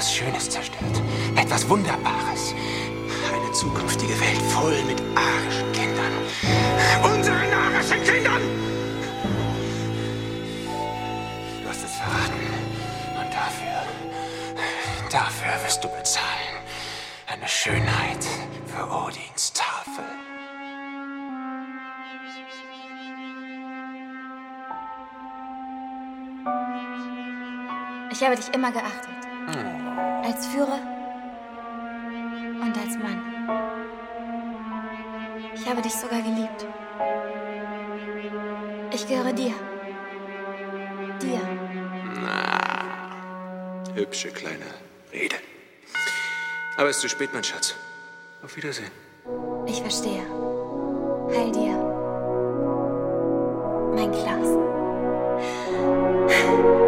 etwas Schönes zerstört. Etwas Wunderbares. Eine zukünftige Welt voll mit arischen Kindern. Unseren arischen Kindern! Du hast es verraten. Und dafür wirst du bezahlen. Eine Schönheit für Odins Tafel. Ich habe dich immer geachtet. Als Führer und als Mann. Ich habe dich sogar geliebt. Ich gehöre dir. Dir. Hübsche kleine Rede. Aber es ist zu spät, mein Schatz. Auf Wiedersehen. Ich verstehe. Heil dir. Mein Klaus.